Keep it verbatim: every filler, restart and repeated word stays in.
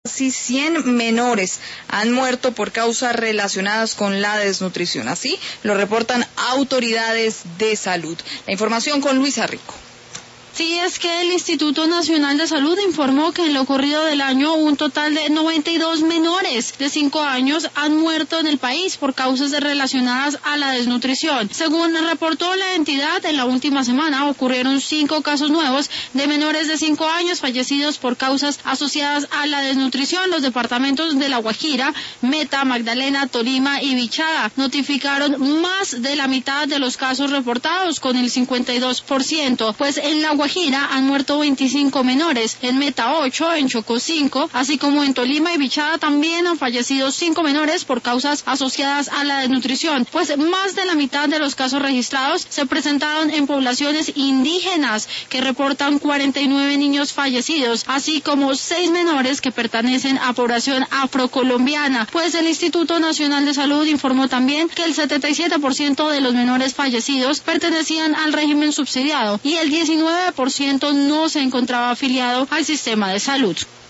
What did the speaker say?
Casi cien menores han muerto por causas relacionadas con la desnutrición. Así lo reportan autoridades de salud. La información con Luisa Rico. Sí, es que el Instituto Nacional de Salud informó que en lo corrido del año un total de noventa y dos menores de cinco años han muerto en el país por causas relacionadas a la desnutrición. Según reportó la entidad, en la última semana ocurrieron cinco casos nuevos de menores de cinco años fallecidos por causas asociadas a la desnutrición. Los departamentos de La Guajira, Meta, Magdalena, Tolima y Bichada notificaron más de la mitad de los casos reportados, con el cincuenta y dos por ciento, pues en La Guajira Guajira han muerto veinticinco menores, en Meta ocho, en Chocó cinco, así como en Tolima y Bichada también han fallecido cinco menores por causas asociadas a la desnutrición, pues más de la mitad de los casos registrados se presentaron en poblaciones indígenas, que reportan cuarenta y nueve niños fallecidos, así como seis menores que pertenecen a población afrocolombiana, pues el Instituto Nacional de Salud informó también que el setenta y siete por ciento de los menores fallecidos pertenecían al régimen subsidiado y el diecinueve por ciento no se encontraba afiliado al sistema de salud.